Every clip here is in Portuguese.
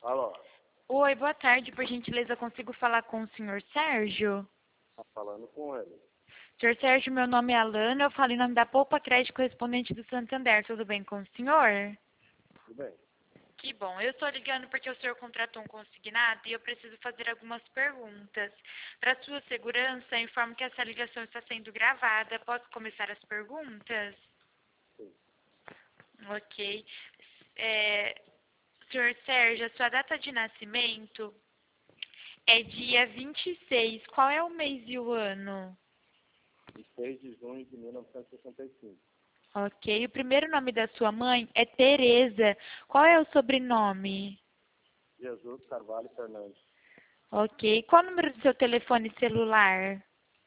Alô, Oi, boa tarde. Por gentileza, consigo falar com o senhor Sérgio? tá falando com ele. Senhor Sérgio, meu nome é Alana, eu falo em nome da Poupa Crédito Correspondente do Santander. Tudo bem com o senhor? Tudo bem? Que bom. Eu estou ligando porque o senhor contratou um consignado e eu preciso fazer algumas perguntas. Para sua segurança, informo que essa ligação está sendo gravada. Posso começar as perguntas? Sim. Ok. Senhor Sérgio, a sua data de nascimento é dia 26. Qual é o mês e o ano? 6 de junho de 1965. Ok. O primeiro nome da sua mãe é Tereza. Qual é o sobrenome? Jesus Carvalho Fernandes. Ok. Qual o número do seu telefone celular?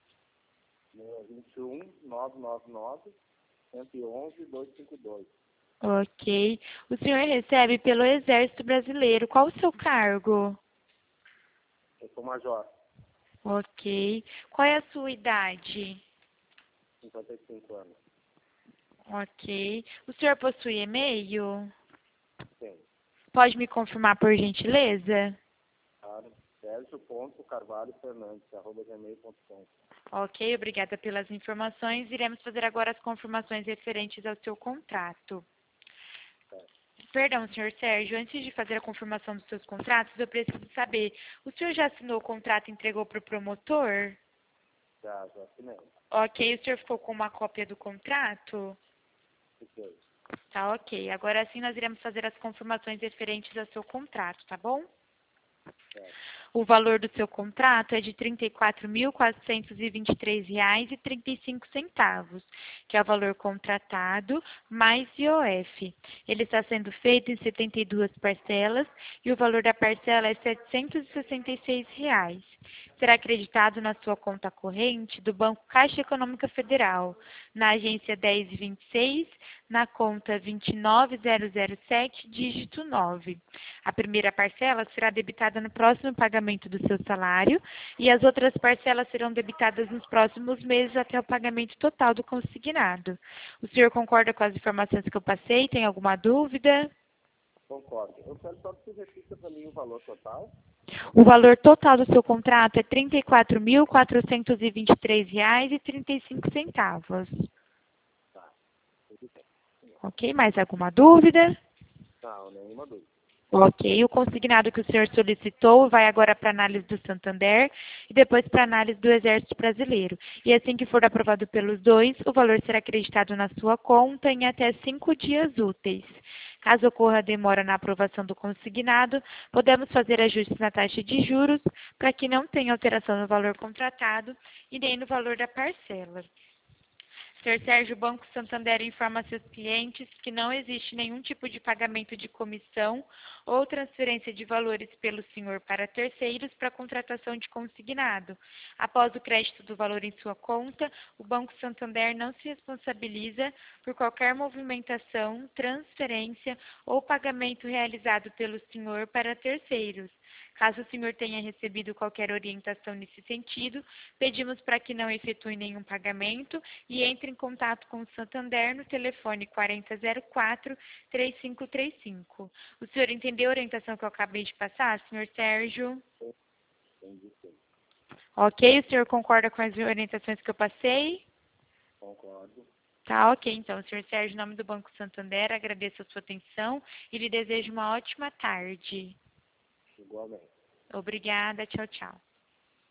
21 999 111 252. Ok. O senhor recebe pelo Exército Brasileiro. Qual o seu cargo? Eu sou major, Ok. Qual é a sua idade? 55 anos. Ok. O senhor possui e-mail? Sim. Pode me confirmar, por gentileza? Claro. Sérgio.carvalho Fernandes, @gmail.com. Ok, obrigada pelas informações. Iremos fazer agora as confirmações referentes ao seu contrato. Certo. Perdão, senhor Sérgio, antes de fazer a confirmação dos seus contratos, eu preciso saber, o senhor já assinou o contrato e entregou para o promotor? Já assinei. Ok, o senhor ficou com uma cópia do contrato? Fiquei. Tá, ok. Agora sim nós iremos fazer as confirmações referentes ao seu contrato, tá bom? Certo. O valor do seu contrato é de R$ 34.423,35, que é o valor contratado, mais IOF. Ele está sendo feito em 72 parcelas e o valor da parcela é R$ 766. Será acreditado na sua conta corrente do Banco Caixa Econômica Federal, na agência 1026, na conta 29007, dígito 9. A primeira parcela será debitada no próximo pagamento do seu salário e as outras parcelas serão debitadas nos próximos meses até o pagamento total do consignado. O senhor concorda com as informações que eu passei? Tem alguma dúvida? Concordo. Eu quero só que você repita para mim o valor total. O valor total do seu contrato é R$ 34.423,35. Tá. Tudo bem. Ok? Mais alguma dúvida? Não, nenhuma dúvida. Ok, o consignado que o senhor solicitou vai agora para análise do Santander e depois para análise do Exército Brasileiro. E assim que for aprovado pelos dois, o valor será acreditado na sua conta em até 5 dias úteis. Caso ocorra demora na aprovação do consignado, podemos fazer ajustes na taxa de juros para que não tenha alteração no valor contratado e nem no valor da parcela. Sr. Sérgio, o Banco Santander informa a seus clientes que não existe nenhum tipo de pagamento de comissão ou transferência de valores pelo senhor para terceiros para contratação de consignado. Após o crédito do valor em sua conta, o Banco Santander não se responsabiliza por qualquer movimentação, transferência ou pagamento realizado pelo senhor para terceiros. Caso o senhor tenha recebido qualquer orientação nesse sentido, pedimos para que não efetue nenhum pagamento e entre em contato com o Santander no telefone 4004-3535. O senhor entendeu a orientação que eu acabei de passar, senhor Sérgio? Entendi sim. Ok, o senhor concorda com as orientações que eu passei? Concordo. Tá, ok. Então, senhor Sérgio, em nome do Banco Santander, agradeço a sua atenção e lhe desejo uma ótima tarde. Igualmente. Obrigada, tchau, tchau.